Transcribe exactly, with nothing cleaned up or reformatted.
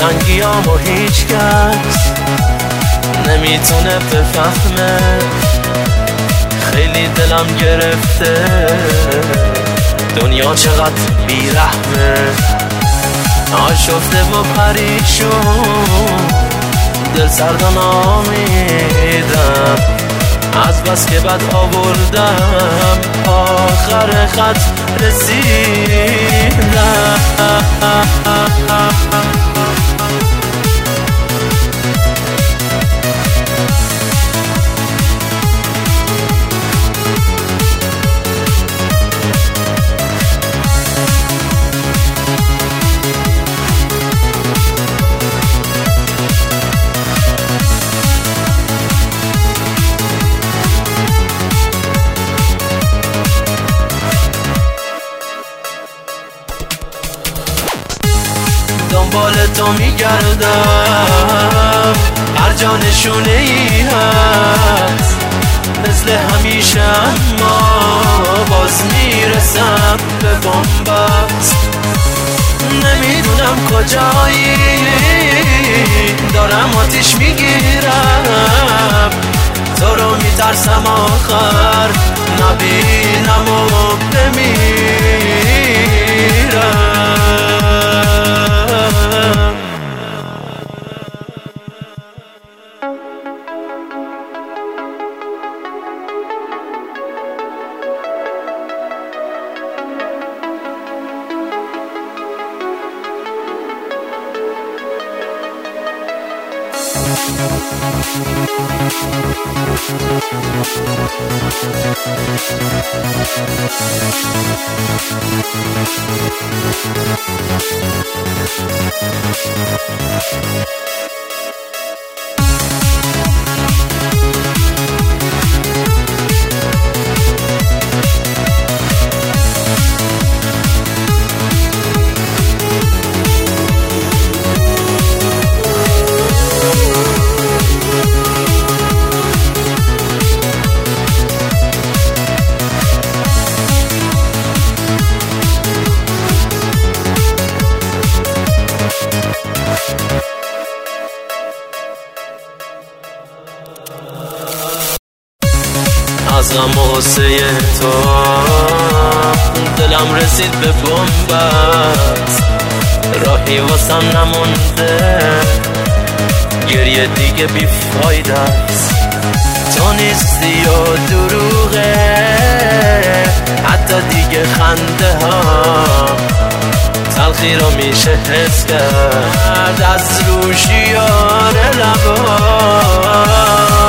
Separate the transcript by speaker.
Speaker 1: تنگیامو هیچ کس نمیتونه بفهمه، خیلی دلم گرفته دنیا چقدر بیرحمه. آشفته و پریشون دل سرد و نامیدم، از بس که بد آوردم آخر خط رسیدم. دنبال تو میگردم هر جا نشونه ای هست، مثل همیشه اما باز میرسم به بنبست. نمیدونم کجایی دارم آتیش میگیرم، تو رو میترسم آخر نبینم و بمیرم. از غم و غصه تو دلم رسید به بنبست، راهی واسم نمونده گریه دیگه بیفایده است. تو نیستی و دروغه حتی دیگه خنده ها، تلخی رو میشه حس کرد از روشیار لبا.